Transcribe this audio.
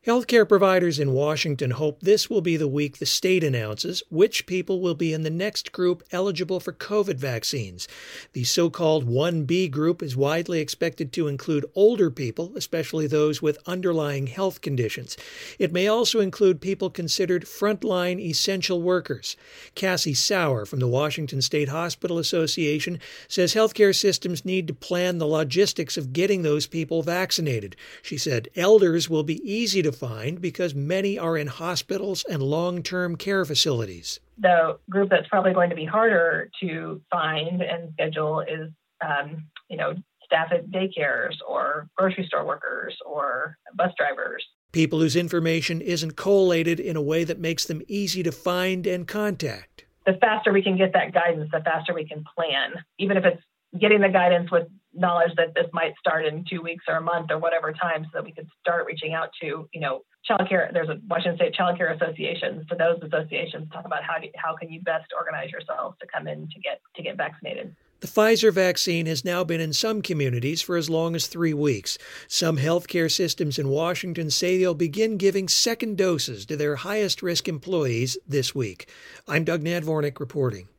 Healthcare providers in Washington hope this will be the week the state announces which people will be in the next group eligible for COVID vaccines. The so-called 1B group is widely expected to include older people, especially those with underlying health conditions. It may also include people considered frontline essential workers. Cassie Sauer from the Washington State Hospital Association says healthcare systems need to plan the logistics of getting those people vaccinated. She said elders will be easy to find because many are in hospitals and long-term care facilities. The group that's probably going to be harder to find and schedule is, staff at daycares or grocery store workers or bus drivers. People whose information isn't collated in a way that makes them easy to find and contact. The faster we can get that guidance, the faster we can plan, even if it's getting the guidance with knowledge that this might start in 2 weeks or a month or whatever time, so that we could start reaching out to, childcare. There's a Washington State Child Care Association. So those associations talk about how can you best organize yourselves to come in to get vaccinated. The Pfizer vaccine has now been in some communities for as long as 3 weeks. Some healthcare systems in Washington say they'll begin giving second doses to their highest risk employees this week. I'm Doug Nadvornik reporting.